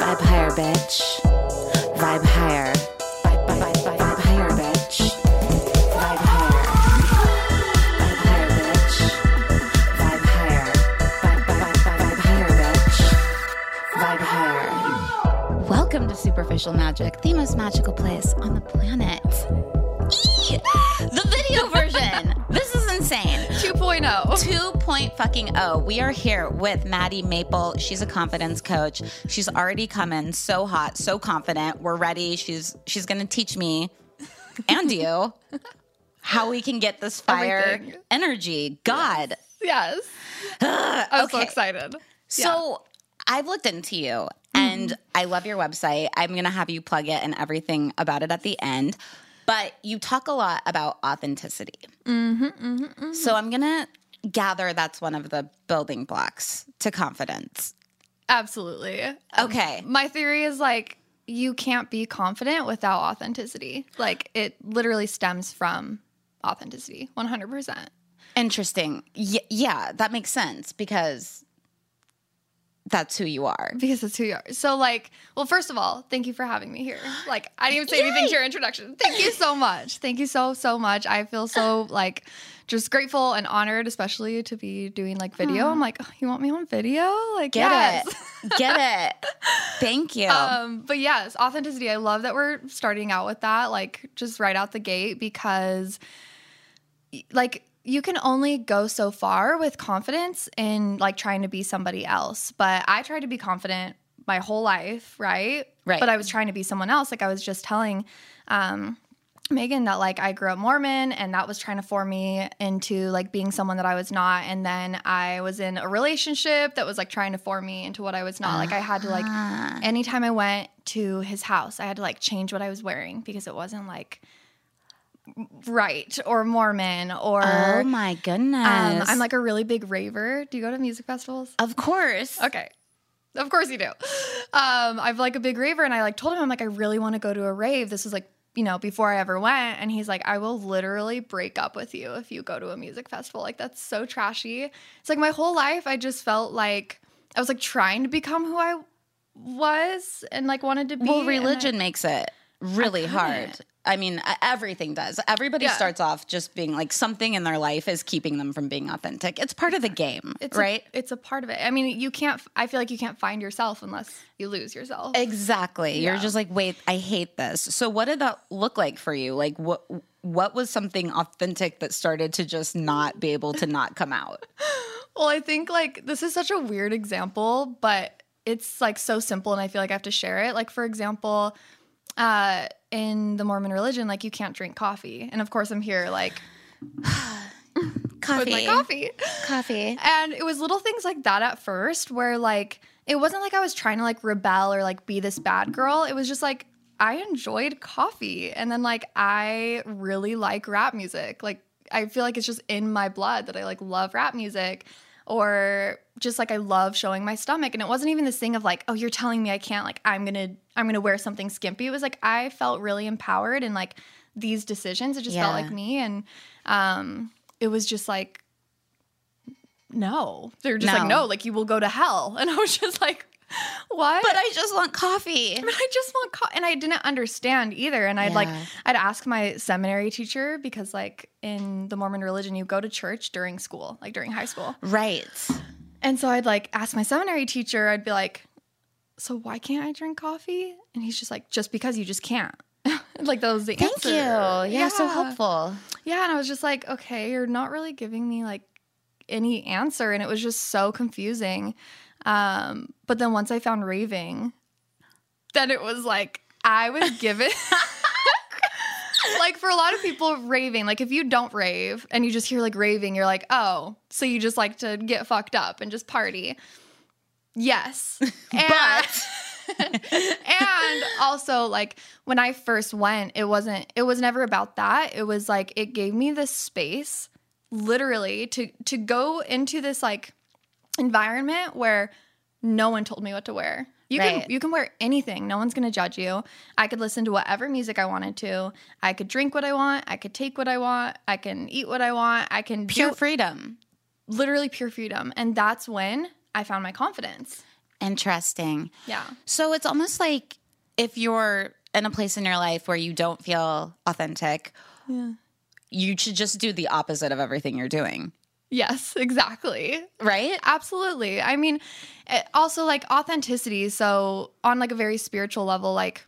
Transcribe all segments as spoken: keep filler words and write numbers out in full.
Vibe higher, bitch. Vibe higher. Vibe, vibe, vibe, vibe, vibe higher, bitch. Vibe higher. Vibe higher, bitch. Vibe higher. Vibe, vibe, vibe, vibe higher, bitch. Vibe higher. Welcome to Superficial Magic, the most magical place on the planet. Eee! The video version. This is insane. two point oh. two point fucking oh. We are here with Maddie Maple. She's a confidence coach. She's already come in so hot, so confident. We're ready. She's she's going to teach me and you how we can get this fire Everything. energy. God. Yes. I was okay. so excited. So I've looked into you and mm-hmm. I love your website. I'm going to have you plug it and everything about it at the end. But you talk a lot about authenticity. Mm-hmm, mm-hmm, mm-hmm. So I'm going to gather that's one of the building blocks to confidence. Absolutely. Okay. Um, my theory is like you can't be confident without authenticity. Like it literally stems from authenticity, one hundred percent. Interesting. Y- yeah, that makes sense because that's who you are. Because that's who you are. So like, well, first of all, thank you for having me here. Like I didn't even say Yay! anything to your introduction. Thank you so much. Thank you so, so much. I feel so like just grateful and honored, especially to be doing like video. Huh. I'm like, oh, you want me on video? Like, Get yes. it. Get it. Thank you. Um, but yes, authenticity. I love that we're starting out with that, like just right out the gate, because like you can only go so far with confidence in like trying to be somebody else. But I tried to be confident my whole life, right? Right. But I was trying to be someone else. Like I was just telling um, Megan that like I grew up Mormon and that was trying to form me into like being someone that I was not. And then I was in a relationship that was like trying to form me into what I was not. Like I had to like, Ah. anytime I went to his house, I had to like change what I was wearing because it wasn't like right or Mormon or Oh my goodness. um, I'm like a really big raver. Do you go to music festivals? Of course. Okay. Of course you do. Um, I've like a big raver and I like told him, I'm like, I really want to go to a rave. This was like, you know, before I ever went. And he's like, I will literally break up with you if you go to a music festival. Like that's so trashy. It's like my whole life I just felt like I was like trying to become who I was and like wanted to be. Well, and religion I- makes it really I hard. couldn't. I mean, e- everything does. Everybody Yeah. starts off just being like something in their life is keeping them from being authentic. It's part of the game, It's right? A, it's a part of it. I mean, you can't, I feel like you can't find yourself unless you lose yourself. Exactly. You're Yeah. just like, wait, I hate this. So what did that look like for you? Like what what was something authentic that started to just not be able to not come out? Well, I think like this is such a weird example, but it's like so simple and I feel like I have to share it. Like for example, uh, in the Mormon religion, like you can't drink coffee. And of course I'm here like Coffee. with my coffee. Coffee. And it was little things like that at first where like it wasn't like I was trying to like rebel or like be this bad girl. It was just like I enjoyed coffee. And then like I really like rap music. Like I feel like it's just in my blood that I like love rap music. Or just like I love showing my stomach. And it wasn't even this thing of like, oh, you're telling me I can't, like I'm gonna I'm gonna wear something skimpy. It was like I felt really empowered in like these decisions. It just felt Yeah. like me. And um it was just like, no. They're just No. like, no, like you will go to hell. And I was just like, what? But I just want coffee. But I just want co-. And I didn't understand either. And I'd like, Yeah. I'd ask my seminary teacher because like in the Mormon religion, you go to church during school, like during high school. Right. And so I'd like ask my seminary teacher, I'd be like, so why can't I drink coffee? And he's just like, just because you just can't. Like that was the Thank answer. you. Yeah, so helpful. Yeah, and I was just like, okay, you're not really giving me like any answer. And it was just so confusing. Um, but then once I found raving, then it was like I was given like for a lot of people raving, like if you don't rave and you just hear like raving, you're like, oh, so you just like to get fucked up and just party. Yes. And, But and also like when I first went, it wasn't, it was never about that. It was like, it gave me this space literally to, to go into this like environment where no one told me what to wear. You Right. can you can wear anything. No one's going to judge you. I could listen to whatever music I wanted to. I could drink what I want. I could take what I want. I can eat what I want. I can pure do freedom. literally pure freedom. And that's when I found my confidence. Interesting. Yeah. So it's almost like if you're in a place in your life where you don't feel authentic, Yeah. you should just do the opposite of everything you're doing. Yes, exactly. Right? Absolutely. I mean, it also like authenticity. So on like a very spiritual level, like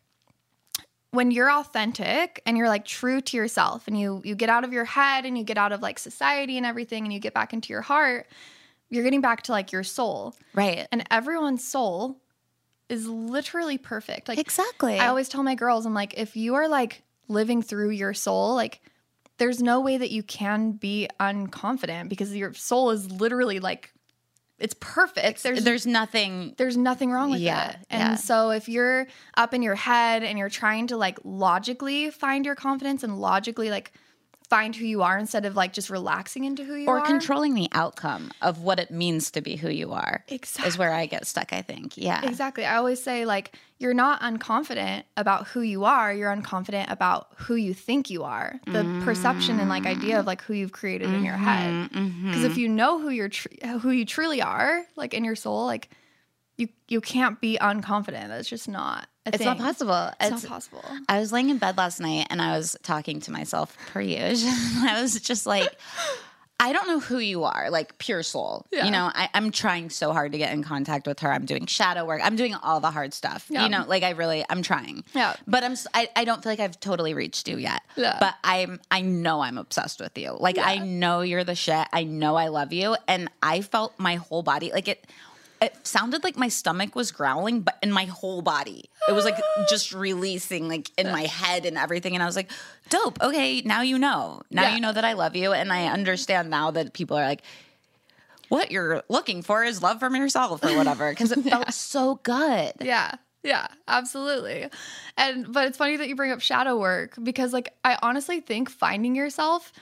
when you're authentic and you're like true to yourself and you you get out of your head and you get out of like society and everything and you get back into your heart, you're getting back to like your soul. Right. And everyone's soul is literally perfect. Like Exactly. I always tell my girls, I'm like, if you are like living through your soul, like there's no way that you can be unconfident because your soul is literally like, it's perfect. There's There's nothing. there's nothing wrong with Yeah, it. And yeah. so if you're up in your head and you're trying to like logically find your confidence and logically like find who you are instead of like just relaxing into who you Or are. controlling the outcome of what it means to be who you are. Exactly. Is where I get stuck, I think. Yeah. Exactly. I always say like you're not unconfident about who you are, you're unconfident about who you think you are. The Mm. perception and like idea of like who you've created in your head. Mm-hmm. Because if you know who you're tr- who you truly are, like in your soul, like you you can't be unconfident. That's just not a It's thing. not possible. It's, It's- not possible. I was laying in bed last night and I was talking to myself per usual. I was just like, I don't know who you are, like pure soul. Yeah. You know, I, I'm trying so hard to get in contact with her. I'm doing shadow work. I'm doing all the hard stuff. Yeah. You know, like I really, I'm trying. Yeah. But I'm, s- I, I don't feel like I've totally reached you yet. Yeah. But I'm, I know I'm obsessed with you. Like I know you're the shit. I know I love you. And I felt my whole body, like it, it sounded like my stomach was growling, but in my whole body. It was like just releasing like in my head and everything. And I was like, dope. Okay, now you know. Now Yeah. you know that I love you. And I understand now that people are like, what you're looking for is love from yourself or whatever. Because it felt so good. Yeah. Yeah, absolutely. And but it's funny that you bring up shadow work because like I honestly think finding yourself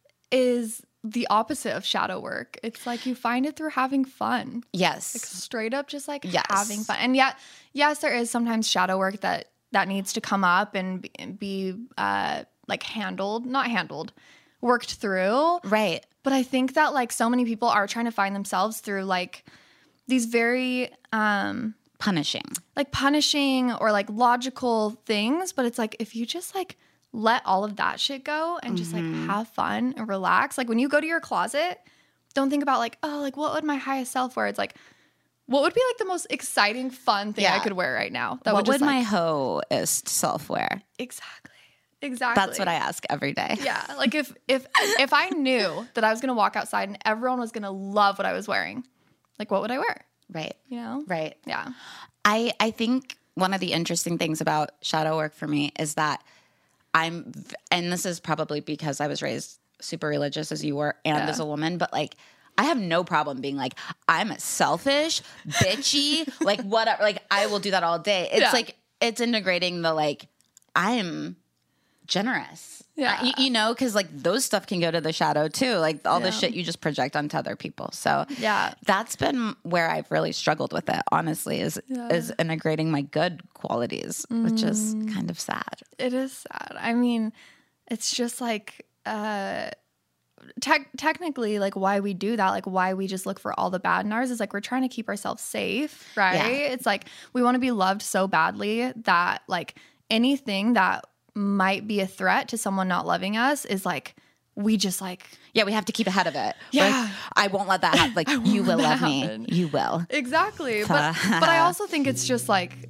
is the opposite of shadow work. It's like you find it through having fun. Yes. Straight up just like Yes. having fun. And yet, yes, there is sometimes shadow work that that needs to come up and be, and be uh like handled, not handled, worked through. Right. But I think that like so many people are trying to find themselves through like these very um Punishing. like punishing or like logical things, but it's like if you just like let all of that shit go and just like have fun and relax. Like when you go to your closet, don't think about like, oh, like what would my highest self wear? It's like, what would be like the most exciting, fun thing I Yeah. could wear right now? That What would would just my like, hoest self wear? exactly, exactly. That's what I ask every day. Yeah, like if if if I knew that I was gonna walk outside and everyone was gonna love what I was wearing, like what would I wear? Right. You know? Right. Yeah. I, I think one of the interesting things about shadow work for me is that I'm, and this is probably because I was raised super religious as you were and Yeah. as a woman, but like, I have no problem being like, I'm a selfish, bitchy, like whatever. Like, I will do that all day. It's Yeah. like, it's integrating the like, I'm generous. Yeah. Uh, you, you know, because like those stuff can go to the shadow too. Like all the Yeah. shit you just project onto other people. So Yeah. that's been where I've really struggled with it, honestly, is Yeah. is integrating my good qualities, which is kind of sad. It is sad. I mean, it's just like uh tech technically like why we do that, like why we just look for all the bad in ours is like we're trying to keep ourselves safe, right? Yeah. It's like we want to be loved so badly that like anything that might be a threat to someone not loving us is like we just like Yeah, we have to keep ahead of it. Yeah. Like, I won't let that happen. Like, you will let love that me. happen. You will. exactly. But but I also think it's just like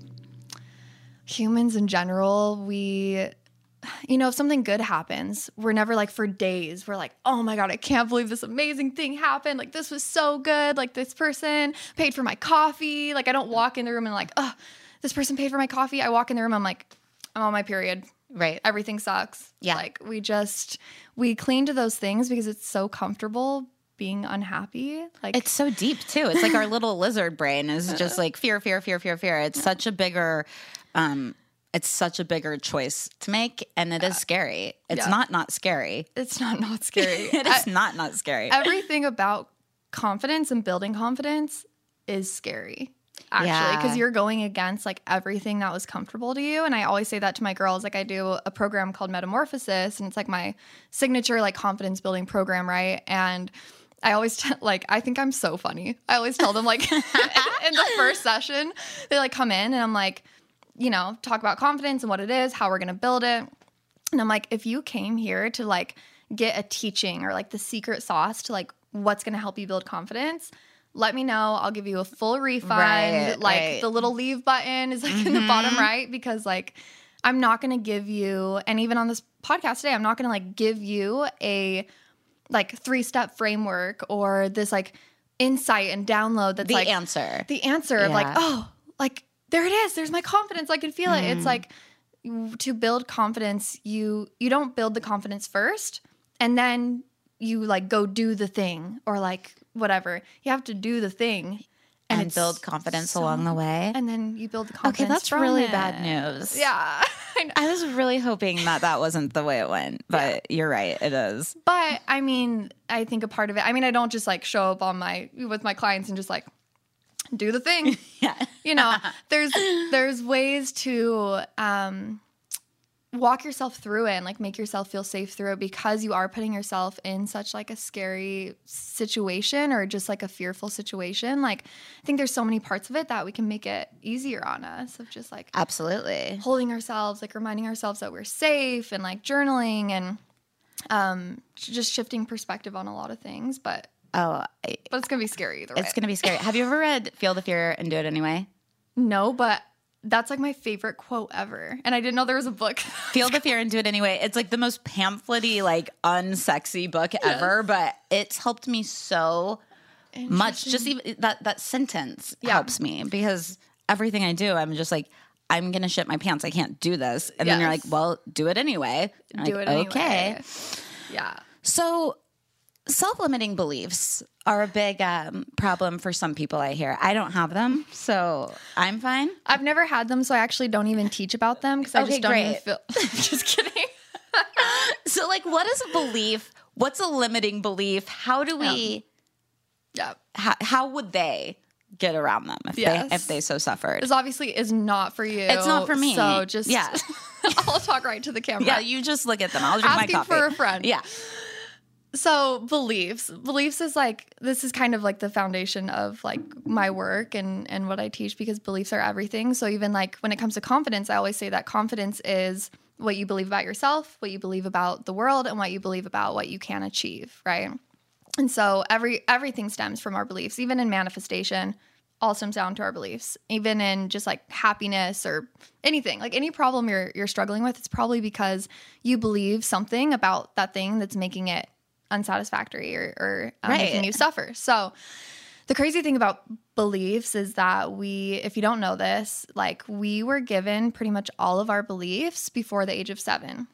humans in general, we you know, if something good happens, we're never like for days, we're like, oh my God, I can't believe this amazing thing happened. Like, this was so good. Like, this person paid for my coffee. Like, I don't walk in the room and like, oh, this person paid for my coffee. I walk in the room, I'm like, I'm on my period. Right. Everything sucks. Yeah. Like, we just, we cling to those things because it's so comfortable being unhappy. Like, It's so deep too. It's like our little lizard brain is just like fear, fear, fear, fear, fear. It's such a bigger, um, it's such a bigger choice to make, and it is scary. It's Yeah. not not scary. it's not, not scary. It is I- not not scary. everything about confidence and building confidence is scary actually because Yeah. you're going against like everything that was comfortable to you. And I always say that to my girls. Like I do a program called Metamorphosis, and it's like my signature like confidence building program, right? And I always t- like, I think I'm so funny. I always tell them like in the first session, they like come in and I'm like, you know, talk about confidence and what it is, how we're going to build it. And I'm like, if you came here to like get a teaching or like the secret sauce to like what's going to help you build confidence, let me know. I'll give you a full refund. Right, like right. the little leave button is like mm-hmm. in the bottom right, because like I'm not going to give you, and even on this podcast today, I'm not going to like give you a like three-step framework or this like insight and download that's the like answer. The answer of like, Yeah. oh, like there it is. There's my confidence. I can feel it. Mm. It's like to build confidence, you you don't build the confidence first and then you like go do the thing or like whatever. You have to do the thing and, it's build confidence so- along the way. and then you build the confidence. Okay, that's from really it. bad news. Yeah. I know. I was really hoping that that wasn't the way it went, but you're right, it is. But I mean, I think a part of it, I mean, I don't just like show up on my, with my clients and just like do the thing. Yeah. You know, there's, there's ways to, um, walk yourself through it and like make yourself feel safe through it, because you are putting yourself in such like a scary situation or just like a fearful situation. Like I think there's so many parts of it that we can make it easier on us, of just like Absolutely. holding ourselves, like reminding ourselves that we're safe, and like journaling and um just shifting perspective on a lot of things. But Oh, I, but it's gonna be scary either way. it's going to be scary. Have you ever read Feel the Fear and Do It Anyway? No, but that's like my favorite quote ever. And I didn't know there was a book. Feel the Fear and Do It Anyway. It's like the most pamphletty, like unsexy book ever, but it's helped me so much. Just even that, that sentence Yeah. helps me, because everything I do, I'm just like, I'm going to shit my pants. I can't do this. And then you're like, Yes. well, do it anyway. And I'm Do like, it anyway. Okay. Yeah. So self-limiting beliefs are a big um, problem for some people, I hear. I don't have them, so I'm fine. I've never had them, so I actually don't even teach about them because I Okay, just don't even great. feel. Just kidding. So, like, what is a belief? What's a limiting belief? How do we, Yeah. how, how would they get around them if Yes. they if they so suffered? This obviously is not for you. It's not for me. So just, Yeah. I'll talk right to the camera. Yeah, you just look at them. I'll drink Asking my coffee. for a friend. Yeah. So beliefs, beliefs is like, this is kind of like the foundation of like my work and, and what I teach, because beliefs are everything. So even like when it comes to confidence, I always say that confidence is what you believe about yourself, what you believe about the world, and what you believe about what you can achieve, right? And so every everything stems from our beliefs. Even in manifestation, all stems down to our beliefs. Even in just like happiness or anything, like any problem you're you're struggling with, it's probably because you believe something about that thing that's making it unsatisfactory or, or um, Right. making you suffer. So the crazy thing about beliefs is that we, if you don't know this, like we were given pretty much all of our beliefs before the age of seven.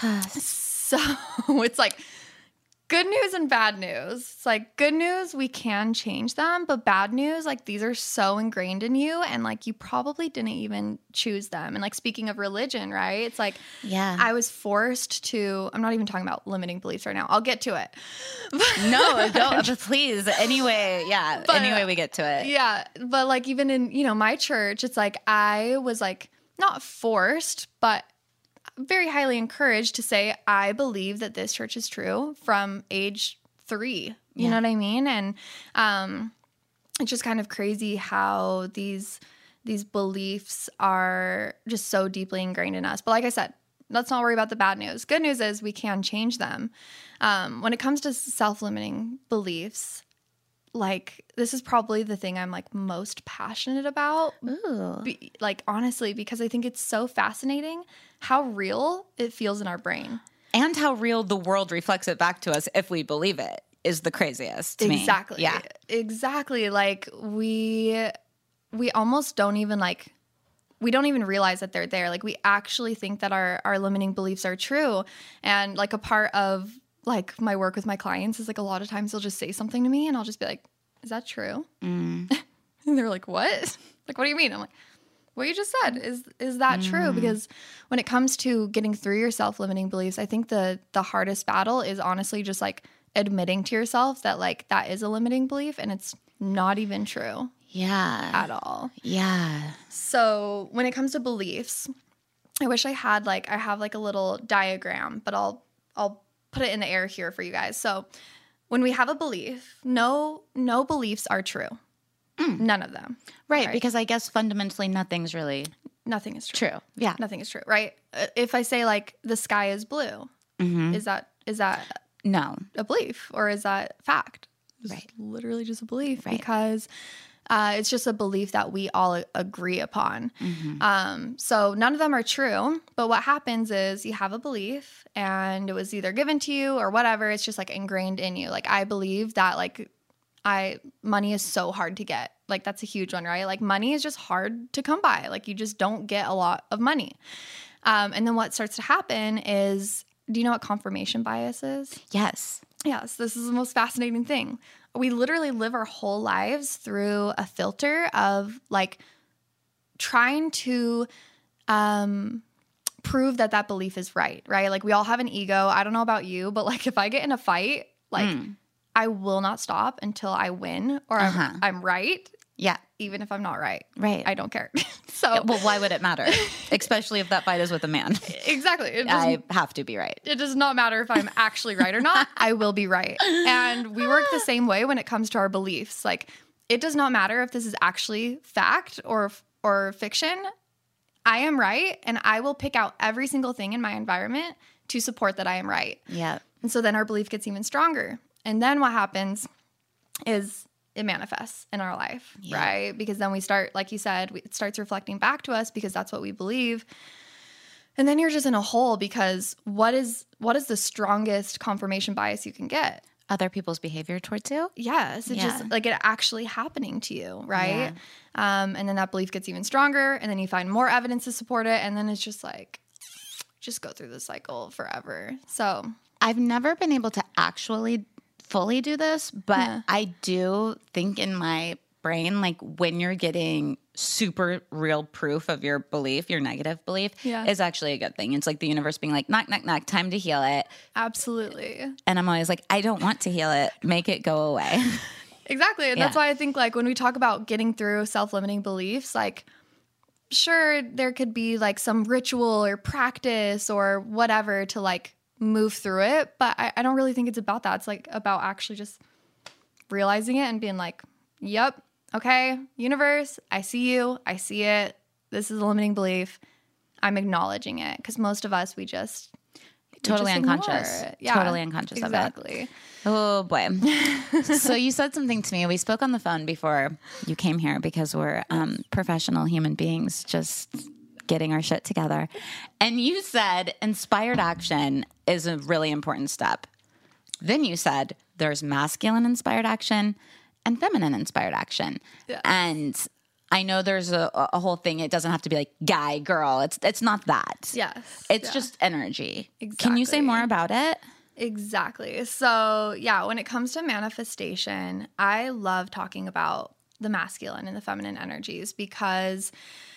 So it's like good news and bad news. It's like good news, we can change them, but bad news, like these are so ingrained in you and like you probably didn't even choose them. And like speaking of religion, right? It's like Yeah. I was forced to, I'm not even talking about limiting beliefs right now. I'll get to it. No, go, but please. Anyway, yeah. But, anyway, we get to it. Yeah, but like even in, you know, my church, it's like I was like not forced, but very highly encouraged to say I believe that this church is true from age three. You Yeah. know what I mean? And um, it's just kind of crazy how these these beliefs are just so deeply ingrained in us. But like I said, let's not worry about the bad news. Good news is we can change them. Um, when it comes to self-limiting beliefs, like this is probably the thing I'm like most passionate about. Ooh. Be, like honestly, because I think it's so fascinating how real it feels in our brain. And how real the world reflects it back to us if we believe it is the craziest to me. Exactly. Yeah. Exactly. Like we we almost don't even like we don't even realize that they're there. Like we actually think that our our limiting beliefs are true. And like a part of like my work with my clients is like a lot of times they'll just say something to me and I'll just be like, is that true? Mm. And they're like, what? Like, what do you mean? I'm like, what you just said, is is that Mm. true? Because when it comes to getting through your self-limiting beliefs, I think the the hardest battle is honestly just like admitting to yourself that like that is a limiting belief and it's not even true Yeah. at all. Yeah. So when it comes to beliefs, I wish I had like I have like a little diagram, but I'll I'll put it in the air here for you guys. So when we have a belief, no no beliefs are true. Mm. None of them. Right, Right. because I guess fundamentally nothing's really Nothing is true. true. Yeah. Nothing is true, right? Uh, If I say like the sky is blue, Mm-hmm. is that is that No. a belief or is that fact? It's Right. literally just a belief Right. because uh, it's just a belief that we all a- agree upon. Mm-hmm. Um, so none of them are true. But what happens is you have a belief and it was either given to you or whatever. It's just like ingrained in you. Like I believe that like I money is so hard to get. Like that's a huge one, right? Like money is just hard to come by. Like you just don't get a lot of money. Um, and then what starts to happen is, do you know what confirmation bias is? Yes. Yes, this is the most fascinating thing. We literally live our whole lives through a filter of like trying to um, prove that that belief is right, right? Like we all have an ego. I don't know about you, but like if I get in a fight, like Mm. I will not stop until I win or Uh-huh. I'm, I'm right, Yeah. even if I'm not right. Right. I don't care. so Well, why would it matter? Especially if that fight is with a man. exactly. It doesn't I have to be right. it does not matter if I'm actually right or not. I will be right. And we work the same way when it comes to our beliefs. Like it does not matter if this is actually fact or or fiction. I am right and I will pick out every single thing in my environment to support that I am right. Yeah. And so then our belief gets even stronger. And then what happens is it manifests in our life, Yeah. right? Because then we start, like you said, we, it starts reflecting back to us because that's what we believe. And then you're just in a hole because what is what is the strongest confirmation bias you can get? Other people's behavior towards you? Yes, it's Yeah. just like it actually happening to you, right? Um, and then that belief gets even stronger, and then you find more evidence to support it, and then it's just like, just go through the cycle forever. So I've never been able to actually fully do this, but Yeah. I do think in my brain, like when you're getting super real proof of your belief, your negative belief, Yeah. is actually a good thing. It's like the universe being like, knock, knock, knock, time to heal it. absolutely. And I'm always like, I don't want to heal it. Make it go away. Exactly. And that's Yeah. why I think like when we talk about getting through self-limiting beliefs, like sure there could be like some ritual or practice or whatever to like move through it, but I, I don't really think it's about that. It's like about actually just realizing it and being like, yep, okay, universe, I see you, I see it. This is a limiting belief. I'm acknowledging it because most of us we just we Totally just ignore unconscious. it. Yeah, Totally unconscious of it. exactly. Oh boy. So you said something to me. We spoke on the phone before you came here because we're um, professional human beings just getting our shit together. And you said inspired action is a really important step. Then you said there's masculine inspired action and feminine inspired action. Yeah. And I know there's a, a whole thing. It doesn't have to be like guy, girl. It's it's not that. Yes, It's yeah. just energy. Can you say Exactly. more about it? Exactly. So, yeah, when it comes to manifestation, I love talking about the masculine and the feminine energies because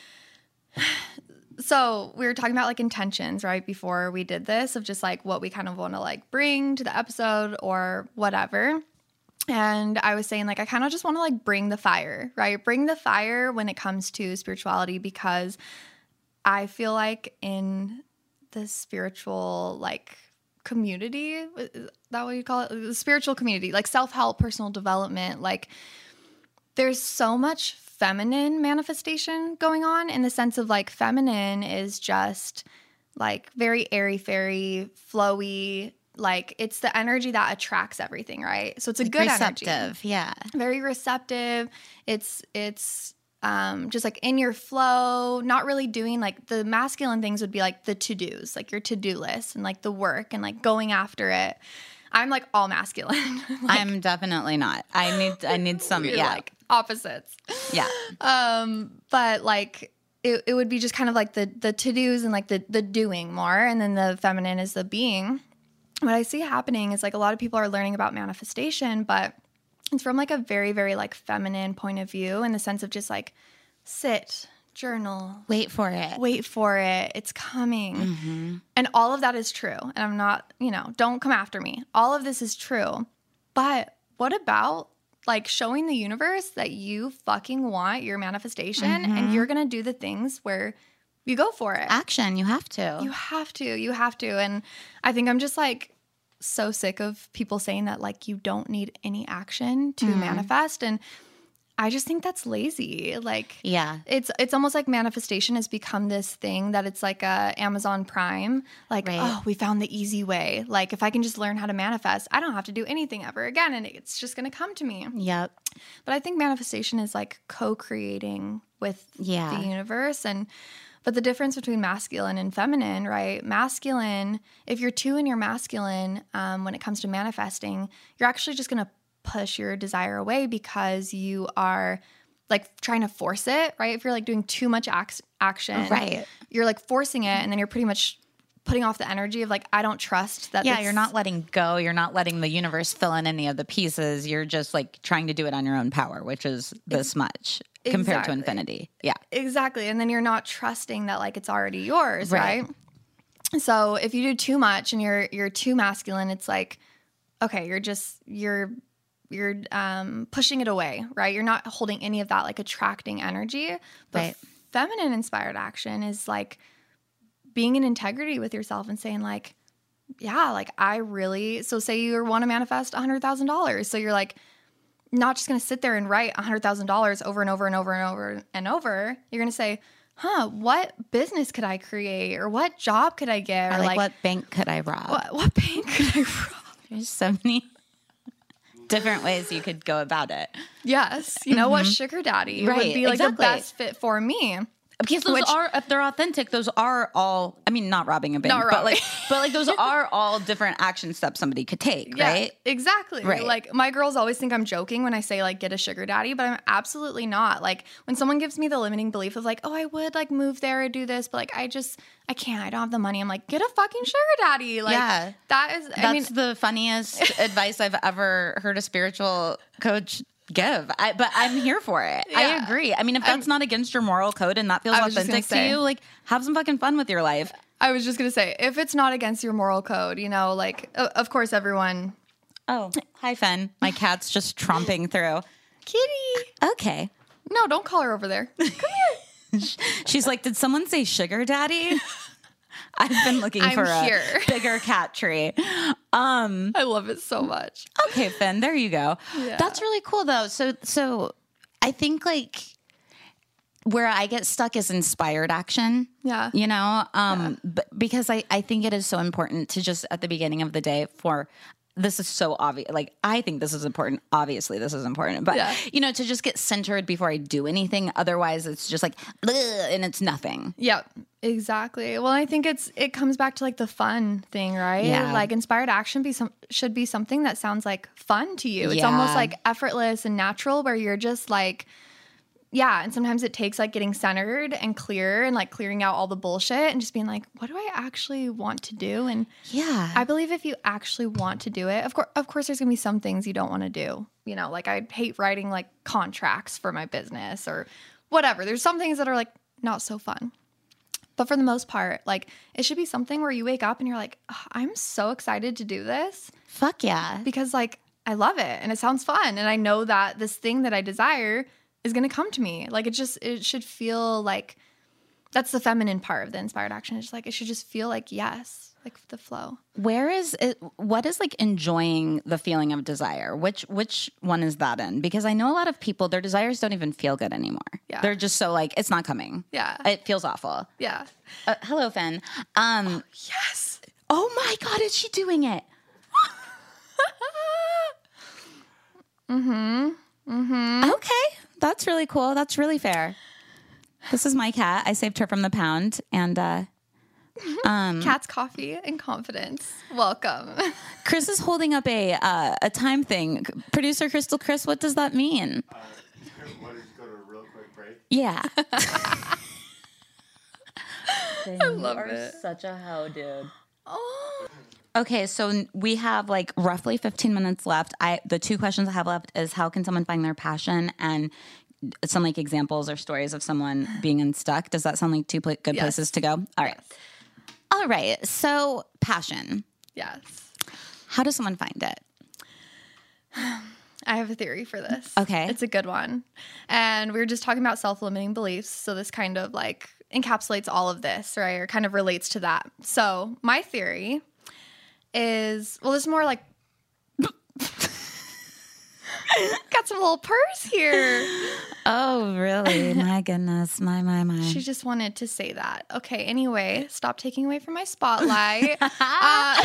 so we were talking about like intentions right before we did this of just like what we kind of want to like bring to the episode or whatever. And I was saying like I kind of just want to like bring the fire, right? Bring the fire when it comes to spirituality because I feel like in the spiritual like community, is that what you call it? The spiritual community, like self-help, personal development, like there's so much feminine manifestation going on in the sense of like feminine is just like very airy fairy, flowy, like it's the energy that attracts everything, right? So it's a good energy. Receptive. Yeah. Very receptive. It's it's um, just like in your flow, not really doing like the masculine things would be like the to-dos, like your to-do list and like the work and like going after it. I'm like all masculine. Like, I'm definitely not. I need I need some we're yeah. like opposites. yeah. Um, but like it, it would be just kind of like the the to-dos and like the the doing more, and then the feminine is the being. What I see happening is like a lot of people are learning about manifestation, but it's from like a very, very like feminine point of view in the sense of just like sit, journal, Wait for it. wait for it, it's coming. Mm-hmm. And all of that is true. And I'm not, you know, don't come after me. All of this is true. But what about like showing the universe that you fucking want your manifestation Mm-hmm. and you're going to do the things where you go for it? Action. You have to. You have to. You have to. And I think I'm just like so sick of people saying that like you don't need any action to Mm-hmm. manifest, and I just think that's lazy. Like, Yeah. it's it's almost like manifestation has become this thing that it's like a Amazon Prime. Like, Right. oh, we found the easy way. Like, if I can just learn how to manifest, I don't have to do anything ever again, and it's just going to come to me. Yep. But I think manifestation is like co-creating with Yeah. the universe. And but the difference between masculine and feminine, right? Masculine, if you're two and you're masculine, um, when it comes to manifesting, you're actually just going to push your desire away because you are like trying to force it, right? If you're like doing too much ac- action, Right. you're like forcing it, and then you're pretty much putting off the energy of like, I don't trust that. Yeah, this- you're not letting go. You're not letting the universe fill in any of the pieces. You're just like trying to do it on your own power, which is this much compared to Exactly. infinity. Yeah. Exactly. And then you're not trusting that like it's already yours, Right. right? So if you do too much and you're you're too masculine, it's like, okay, you're just you're you're um pushing it away, right? You're not holding any of that like attracting energy. But Right. feminine inspired action is like being in integrity with yourself and saying like, yeah, like I really, so say you want to manifest one hundred thousand dollars. So you're like, not just going to sit there and write one hundred thousand dollars over and over and over and over and over. You're going to say, huh, what business could I create? Or what job could I get? Or Or like, like, what bank could I rob? what, what bank could I rob? There's so many different ways you could go about it. Yes. You know what? Sugar daddy Right, would be like exactly. the best fit for me. Because those Which- are, if they're authentic, those are all, I mean, not robbing a bank, Not but like, robbing. but like those are all different action steps somebody could take, Yeah, right? exactly. Right. Like my girls always think I'm joking when I say like get a sugar daddy, but I'm absolutely not. Like when someone gives me the limiting belief of like, oh, I would like move there or do this, but like I just I can't. I don't have the money. I'm like, get a fucking sugar daddy. Like Yeah. that is. I That's mean, the funniest advice I've ever heard a spiritual coach give. I, but I'm here for it. I Yeah. agree. I mean, if that's not against your moral code and that feels I was just authentic to gonna say. you, like have some fucking fun with your life. I was just gonna say if it's not against your moral code, you know, like o- of course everyone. Oh, hi, Fen. My cat's just tromping through. Kitty. Okay. No, don't call her over there. Come here. She's like, did someone say sugar daddy? I've been looking I'm for a here. bigger cat tree. Um, I love it so much. okay, Finn, there you go. Yeah. That's really cool though. So so I think like where I get stuck is inspired action. Yeah. You know, um, but because I, I think it is so important to just at the beginning of the day for this is so obvious. Like, I think this is important. Obviously, this is important. But, Yeah. you know, to just get centered before I do anything. Otherwise, it's just like, "Ugh," and it's nothing. Yep, exactly. Well, I think it's it comes back to like the fun thing, right? Yeah. Like inspired action be some should be something that sounds like fun to you. It's Yeah. almost like effortless and natural where you're just like yeah, and sometimes it takes like getting centered and clear and like clearing out all the bullshit and just being like, what do I actually want to do? And Yeah. I believe if you actually want to do it, of course, of course, there's gonna be some things you don't want to do. You know, like I hate writing like contracts for my business or whatever. There's some things that are like not so fun. But for the most part, like it should be something where you wake up and you're like, "Oh, I'm so excited to do this Fuck yeah. because like I love it and it sounds fun. And I know that this thing that I desire is gonna come to me. Like it just, it should feel like that's the feminine part of the inspired action. It's just like, it should just feel like yes, like the flow. Where is it? What is like enjoying the feeling of desire? Which which one is that in? Because I know a lot of people, their desires don't even feel good anymore. Yeah. They're just so like, it's not coming. Yeah. It feels awful. Yeah. Uh, hello, Fen. Um, Yes. oh my God, is she doing it? Mm-hmm. Mm-hmm. Okay. That's really cool. That's really fair. This is my cat. I saved her from the pound. And uh, um, Cat's coffee and confidence. Welcome. Chris is holding up a uh, a time thing. Producer Crystal Chris, what does that mean? Uh, what is go to a real quick break? Yeah. I love it. Such a hoe, dude. Oh. Okay, so we have like roughly fifteen minutes left. I the two questions I have left is how can someone find their passion and some like examples or stories of someone being unstuck. Does that sound like two pla- good Yes. places to go? All right. All right. So passion. Yes. How does someone find it? I have a theory for this. Okay. It's a good one. And we were just talking about self-limiting beliefs. So this kind of like encapsulates all of this, right? Or kind of relates to that. So my theory is, well, this is more like, got some little purse here. Oh, really? My goodness. My, my, my. She just wanted to say that. Okay, anyway, stop taking away from my spotlight. uh,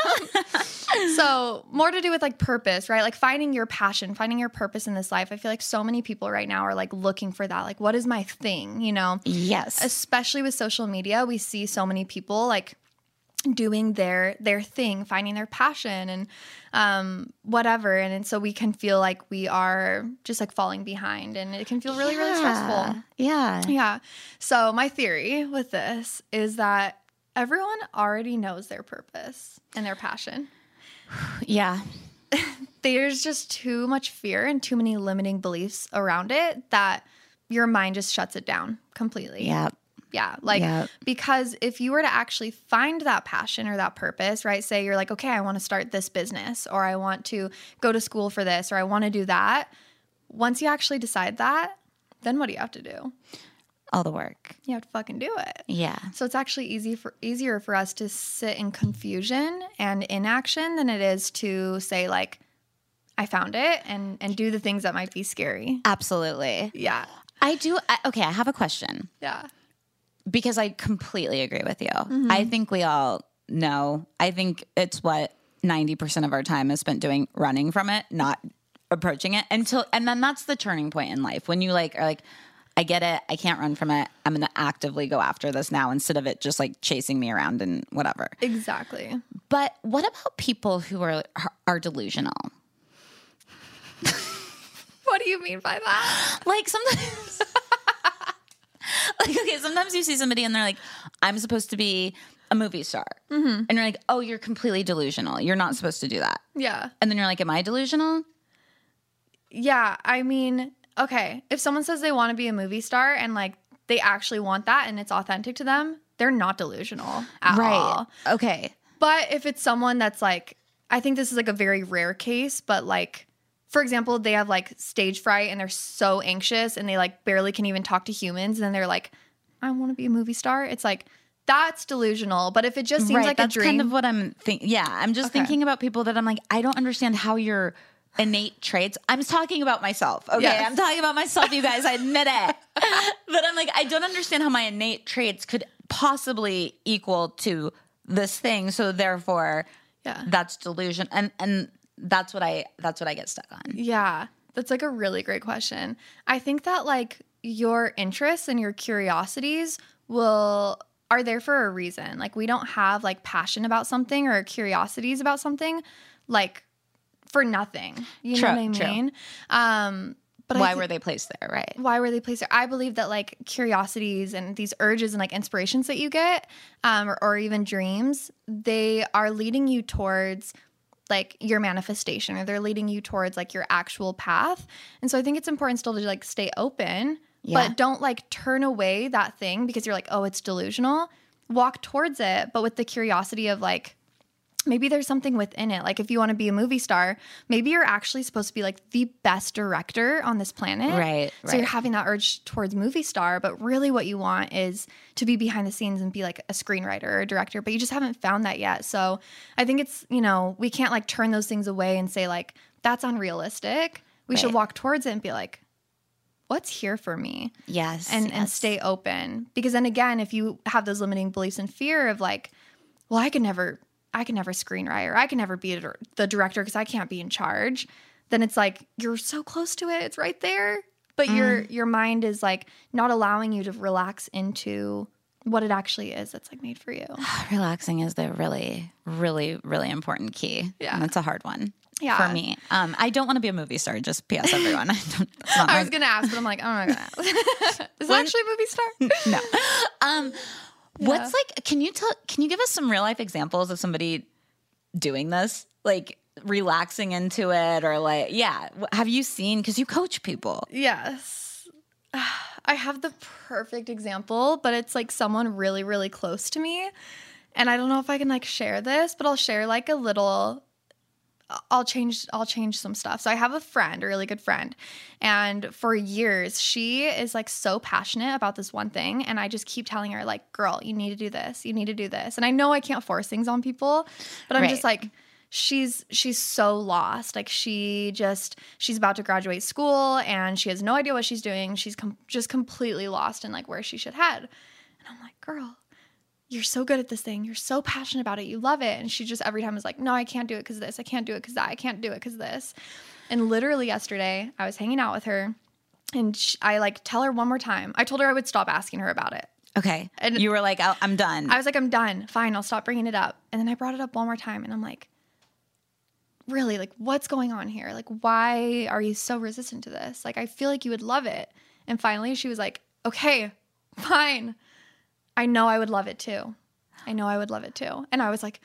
so, more to do with like purpose, right? Like finding your passion, finding your purpose in this life. I feel like so many people right now are like looking for that. Like, what is my thing, you know? Yes. Especially with social media, we see so many people like doing their their thing, finding their passion and um whatever, and, and so we can feel like we are just like falling behind, and it can feel really really stressful. Yeah. Yeah. So my theory with this is that everyone already knows their purpose and their passion. Yeah. There's just too much fear and too many limiting beliefs around it that your mind just shuts it down completely. Yeah. Yeah, like Yep. because if you were to actually find that passion or that purpose, right? Say you're like, okay, I want to start this business, or I want to go to school for this, or I want to do that. Once you actually decide that, then what do you have to do? All the work. You have to fucking do it. Yeah. So it's actually easy for easier for us to sit in confusion and inaction than it is to say like, I found it, and and do the things that might be scary. Absolutely. Yeah, I do. I, okay. I have a question. yeah, Because I completely agree with you. Mm-hmm. I think we all know. I think it's what ninety percent of our time is spent doing, running from it, not approaching it until, and then that's the turning point in life when you like are like, I get it. I can't run from it. I'm going to actively go after this now instead of it just like chasing me around and whatever. exactly. But what about people who are are delusional? What do you mean by that? Like sometimes, like, okay, sometimes you see somebody and they're like, I'm supposed to be a movie star. Mm-hmm. And you're like, oh, you're completely delusional. You're not supposed to do that. Yeah. And then you're like, am I delusional? Yeah, I mean, okay, if someone says they want to be a movie star and like they actually want that and it's authentic to them, they're not delusional at all. Okay. But if it's someone that's like, I think this is like a very rare case, but like, for example, they have like stage fright and they're so anxious and they like barely can even talk to humans. And then they're like, I want to be a movie star. It's like, that's delusional. But if it just seems right. like That's a dream. kind of what I'm thinking. Yeah. I'm just Okay. thinking about people that I'm like, I don't understand how your innate traits. I'm talking about myself. Okay. Yes. I'm talking about myself, you guys. I admit it. But I'm like, I don't understand how my innate traits could possibly equal to this thing. So therefore, Yeah. that's delusion. And, and, That's what I that's what I get stuck on. Yeah, that's like a really great question. I think that like your interests and your curiosities will are there for a reason. Like we don't have like passion about something or curiosities about something like for nothing. You True, know what I true. mean? Um but I Why thi- were they placed there, right? why were they placed there? I believe that like curiosities and these urges and like inspirations that you get um, or, or even dreams, they are leading you towards like your manifestation, or they're leading you towards like your actual path. And so I think it's important still to like stay open, Yeah. but don't like turn away that thing because you're like, oh, it's delusional. Walk towards it, but with the curiosity of like, maybe there's something within it. Like if you want to be a movie star, maybe you're actually supposed to be like the best director on this planet. Right, So you're right. having that urge towards movie star, but really what you want is to be behind the scenes and be like a screenwriter or a director, but you just haven't found that yet. So I think it's, you know, we can't like turn those things away and say like, that's unrealistic. We should Right. walk towards it and be like, what's here for me? Yes. and and yes. stay open, because then again, if you have those limiting beliefs and fear of like, well, I could never I can never screenwrite, or I can never be a dir- the director because I can't be in charge, then it's like you're so close to it, it's right there, but your your mind is like not allowing you to relax into what it actually is that's like made for you. Relaxing is the really, really, really important key. Yeah. And that's a hard one. Yeah. For me. Um, I don't want to be a movie star, just P S everyone. I don't that's not I my was gonna ask, but I'm like, I'm not gonna ask. Is it actually a movie star? no. Um, what's like? Can you tell? Can you give us some real life examples of somebody doing this, like relaxing into it, or like, yeah? wh- Have you seen? Because you coach people. Yes. I have the perfect example, but it's like someone really, really close to me. And I don't know if I can like share this, but I'll share like a little I'll change I'll change some stuff. So I have a friend, a really good friend, and for years she is like so passionate about this one thing, and I just keep telling her like, girl, you need to do this. You need to do this. And I know I can't force things on people, but I'm Right. just like she's she's so lost. Like she just she's about to graduate school and she has no idea what she's doing. She's com- just completely lost in like where she should head. And I'm like, girl, you're so good at this thing. You're so passionate about it. You love it. And she just every time is like, no, I can't do it because this. I can't do it because that. I can't do it because this. And literally yesterday, I was hanging out with her and she, I like tell her one more time. I told her I would stop asking her about it. Okay. And- you were like, oh, I'm done. I was like, I'm done. Fine. I'll stop bringing it up. And then I brought it up one more time and I'm like, really, like, what's going on here? Like, why are you so resistant to this? Like, I feel like you would love it. And finally she was like, okay, fine. I know I would love it too. I know I would love it too. And I was like,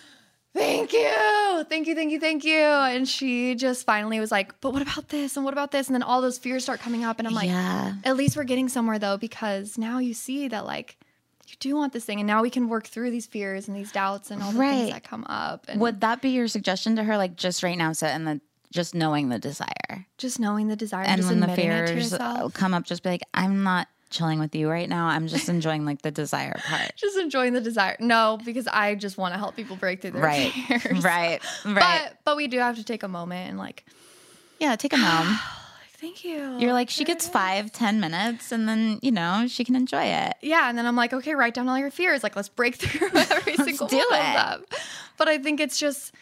thank you. Thank you, thank you, thank you. And she just finally was like, but what about this? And what about this? And then all those fears start coming up. And I'm like, Yeah. at least we're getting somewhere though, because now you see that like you do want this thing. And now we can work through these fears and these doubts and all the Right. things that come up. And Would that be your suggestion to her? Like just right now, sit in the just knowing the desire, just knowing the desire and just when the admitting it to fears yourself. come up, just be like, I'm not chilling with you right now. I'm just enjoying like the desire part. Just enjoying the desire. No, because I just want to help people break through their Right. fears. Right. Right. But but we do have to take a moment and like, yeah. Take a moment. thank you. You're like, she gets five, ten minutes, and then you know she can enjoy it. Yeah, and then I'm like, okay, write down all your fears. Like, let's break through every single do one it. of them. But I think it's just,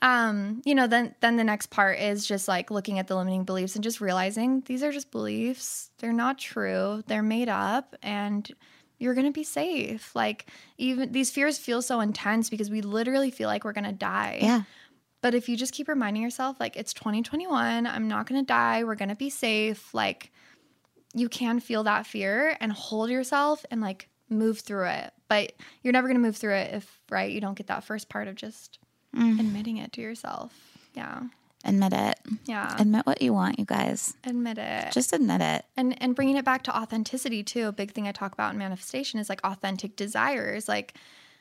um, you know, then then the next part is just like looking at the limiting beliefs and just realizing these are just beliefs. They're not true. They're made up, and you're gonna be safe. Like, even these fears feel so intense because we literally feel like we're gonna die. Yeah. But if you just keep reminding yourself, like, it's twenty twenty-one, I'm not going to die, we're going to be safe, like, you can feel that fear and hold yourself and, like, move through it. But you're never going to move through it if, right, you don't get that first part of just admitting it to yourself. Yeah. Admit it. Yeah. Admit what you want, you guys. Admit it. Just admit it. And and bringing it back to authenticity, too. A big thing I talk about in manifestation is, like, authentic desires. Like,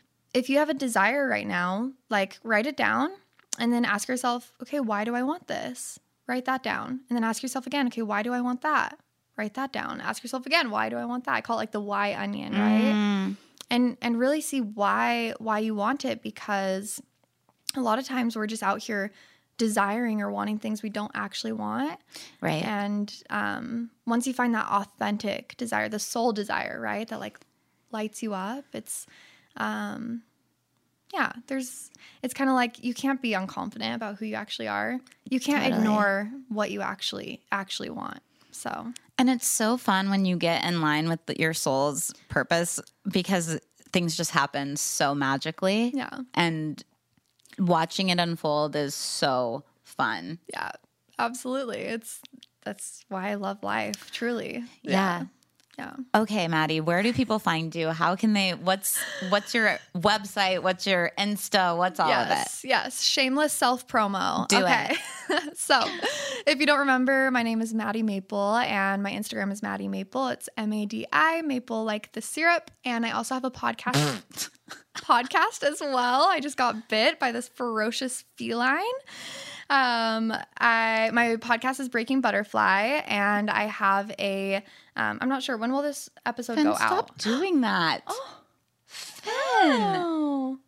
if you have a desire right now, like, write it down. And then ask yourself, okay, why do I want this? Write that down. And then ask yourself again, okay, why do I want that? Write that down. Ask yourself again, why do I want that? I call it like the why onion, right? Mm. And and really see why why you want it, because a lot of times we're just out here desiring or wanting things we don't actually want. Right. And um, once you find that authentic desire, the soul desire, right, that like lights you up, it's um, yeah, there's, it's kind of like you can't be unconfident about who you actually are. You can't Totally. ignore what you actually, actually want. So, And it's so fun when you get in line with the, your soul's purpose, because things just happen so magically. yeah, And watching it unfold is so fun. yeah, absolutely. It's, that's why I love life, truly. Yeah. Yeah. Okay, Maddie, where do people find you? How can they, what's, what's your website? What's your Insta? What's all of it? Yes, yes. Shameless self promo. Do okay. So, if you don't remember, my name is Maddie Maple and my Instagram is Maddie Maple. It's M A D I, Maple like the syrup. And I also have a podcast podcast as well. I just got bit by this ferocious feline. Um, I my podcast is Breaking Butterfly, and I have a. Um, I'm not sure when will this episode Finn, go stop out. doing that. Finn. Oh.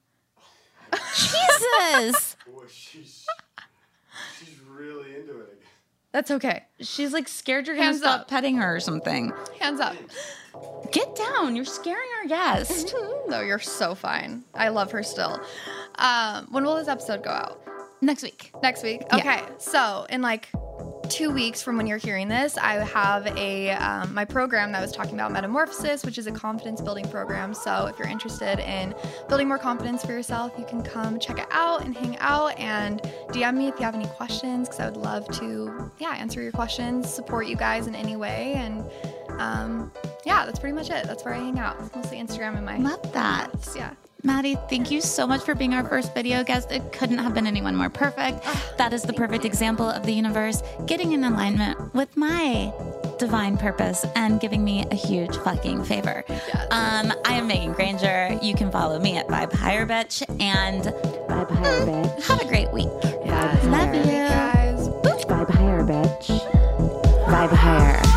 Jesus. Boy, she's she's really into it. again. That's okay. She's like scared you're going to Hands stop up. petting her or something. Hands up. Get down. You're scaring our guest. No, you're so fine. I love her still. Um, when will this episode go out? Next week. Next week? Yeah. Okay. So in like two weeks from when you're hearing this, I have a um, my program that was talking about Metamorphosis, which is a confidence building program. So if you're interested in building more confidence for yourself, you can come check it out and hang out and D M me if you have any questions, because I would love to, yeah, answer your questions, support you guys in any way. And um, yeah, that's pretty much it. That's where I hang out. It's mostly Instagram and my Love that. yeah. Maddie, thank you so much for being our first video guest. It couldn't have been anyone more perfect. That is the perfect example of the universe getting in alignment with my divine purpose and giving me a huge fucking favor. Yes. Um, I am Megan Granger. You You can follow me at Vibe Higher Bitch and Vibe higher, bitch. have a great week. Vibe Love higher. you. Guys. Vibe higher, bitch. Vibe higher.